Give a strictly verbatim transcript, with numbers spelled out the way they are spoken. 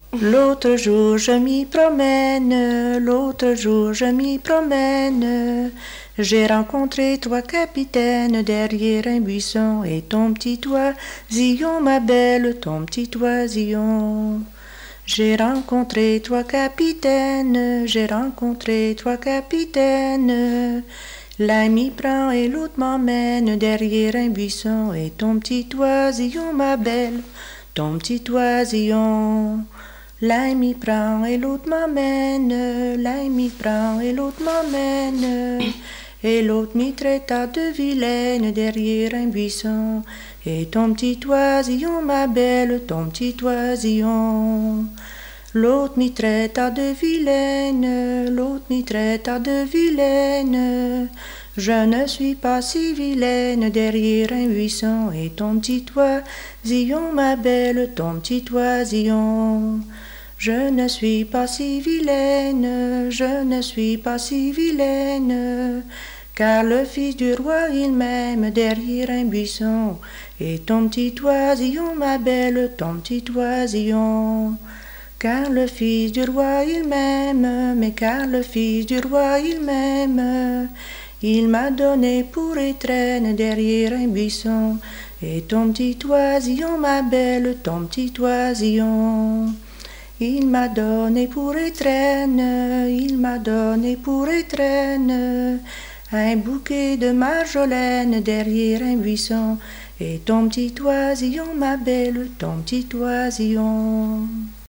L'autre jour je m'y promène, l'autre jour je m'y promène. J'ai rencontré trois capitaines derrière un buisson et ton petit oisillon, ma belle, ton petit oisillon. J'ai rencontré trois capitaines, j'ai rencontré trois capitaines. L'un m'y prend et l'autre m'emmène derrière un buisson et ton petit oisillon, ma belle, ton petit oisillon. L'un m'y prend et l'autre m'emmène, l'un m'y prend et l'autre m'emmène. Et l'autre m'y traita de vilaine derrière un buisson. Et ton petit oisillon, ma belle, ton petit oisillon. L'autre m'y traita de vilaine, l'autre m'y traita de vilaine. Je ne suis pas si vilaine derrière un buisson. Et ton petit oisillon, ma belle, ton petit oisillon. Je ne suis pas si vilaine, je ne suis pas si vilaine, car le fils du roi il m'aime derrière un buisson, et ton petit oisillon, ma belle, ton petit oisillon. Car le fils du roi il m'aime, mais car le fils du roi il m'aime, il m'a donné pour étrenne derrière un buisson, et ton petit oisillon, ma belle, ton petit oisillon. Il m'a donné pour étrenne, il m'a donné pour étrenne, un bouquet de marjolaine derrière un buisson, et ton petit oisillon, ma belle, ton petit oisillon.